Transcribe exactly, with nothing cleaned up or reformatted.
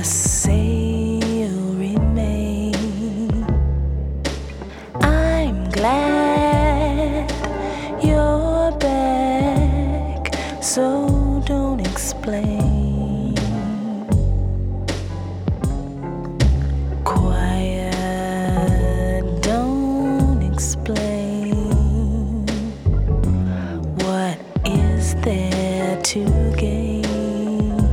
Just say you'll remain. I'm glad you're back, so don't explain.